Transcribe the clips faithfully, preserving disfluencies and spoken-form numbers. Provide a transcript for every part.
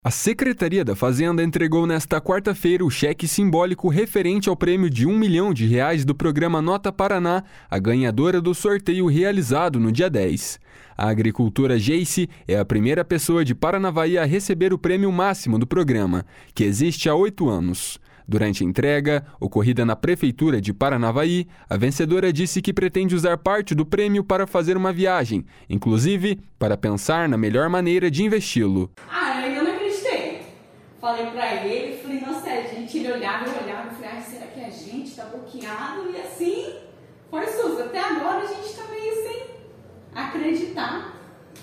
A Secretaria da Fazenda entregou nesta quarta-feira o cheque simbólico referente ao prêmio de um milhão de reais do programa Nota Paraná, a ganhadora do sorteio realizado no dia dez. A agricultora Geice é a primeira pessoa de Paranavaí a receber o prêmio máximo do programa, que existe há oito anos. Durante a entrega, ocorrida na Prefeitura de Paranavaí, a vencedora disse que pretende usar parte do prêmio para fazer uma viagem, inclusive para pensar na melhor maneira de investi-lo. Ah, eu ainda não acreditei. Falei pra ele, falei, nossa, é gente, ele olhava e olhava, eu falei, ah, será que a gente tá bloqueado? E assim, foi susto. Até agora a gente tá meio sem acreditar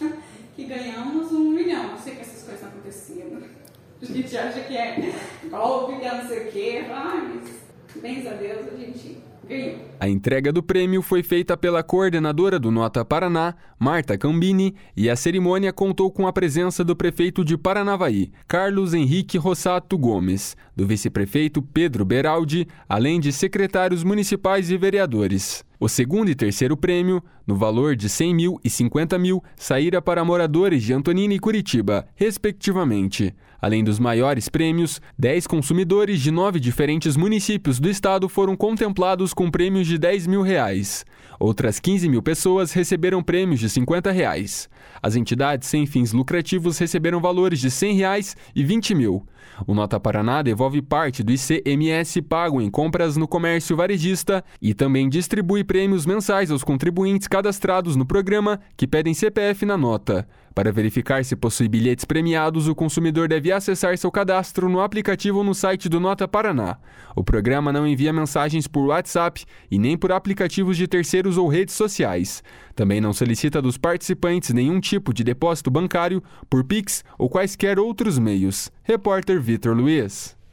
que ganhamos um milhão. Não sei que essas coisas estão acontecendo. A gente acha que é golpe, que é não sei o quê. Ai, mas, bens a Deus, a gente ganhou. A entrega do prêmio foi feita pela coordenadora do Nota Paraná, Marta Cambini, e a cerimônia contou com a presença do prefeito de Paranavaí, Carlos Henrique Rossato Gomes, do vice-prefeito Pedro Beraldi, além de secretários municipais e vereadores. O segundo e terceiro prêmio, no valor de cem mil e cinquenta mil, saíra para moradores de Antonina e Curitiba, respectivamente. Além dos maiores prêmios, dez consumidores de nove diferentes municípios do estado foram contemplados com prêmios de dez mil reais. Outras quinze mil pessoas receberam prêmios de cinquenta reais. As entidades sem fins lucrativos receberam valores de cem reais e vinte mil. O Nota Paraná devolve parte do I C M S pago em compras no comércio varejista e também distribui prêmios mensais aos contribuintes cadastrados no programa que pedem C P F na nota. Para verificar se possui bilhetes premiados, o consumidor deve acessar seu cadastro no aplicativo ou no site do Nota Paraná. O programa não envia mensagens por WhatsApp e nem por aplicativos de terceiros ou redes sociais. Também não solicita dos participantes nenhum tipo de depósito bancário, por Pix ou quaisquer outros meios. Repórter Vitor Luiz.